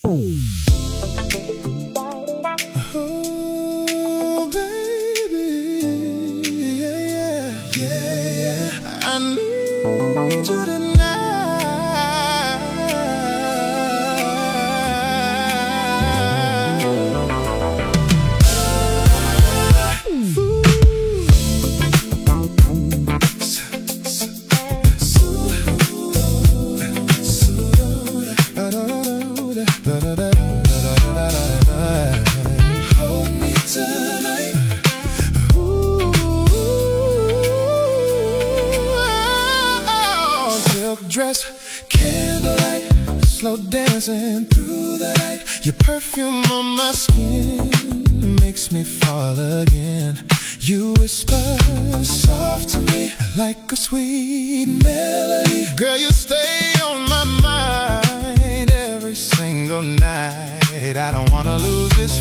Oh, baby, yeah, yeah, yeah, yeah. I need you tonight. Hold me tonight. Silk dress, candlelight, slow dancing through the night. Your perfume on my skin makes me fall again. You whisper soft to me like a sweet melody. Girl, you stay on my mind every single night. I don't wanna lose this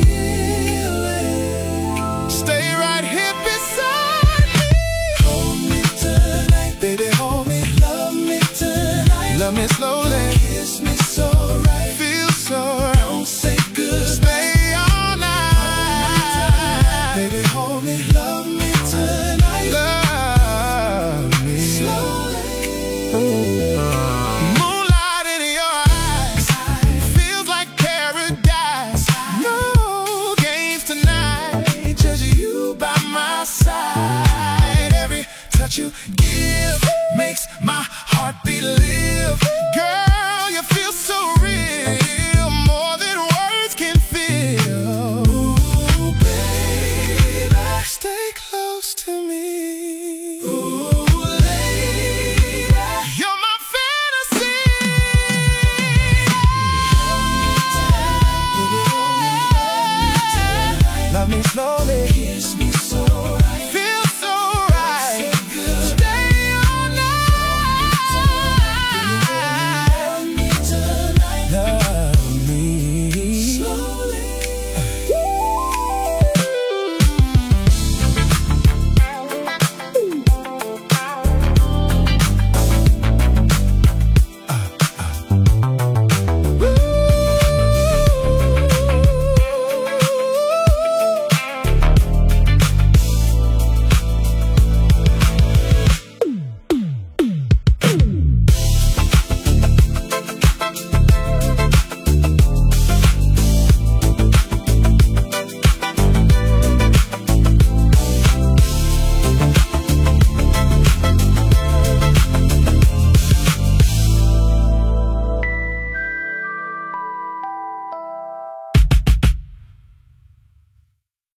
feeling. Stay right here beside me. Hold me tonight, baby, hold me. Love me tonight. Love me slowly. Kiss me so right. Feel so right. Don't say good. Stay all night. Baby, hold me. Love me tonight. Love me slowly. Moonlight in your eyes feels like paradise. No games tonight. Just you by my side. Every touch you give makes my heartbeat live. Girl, you feel so real.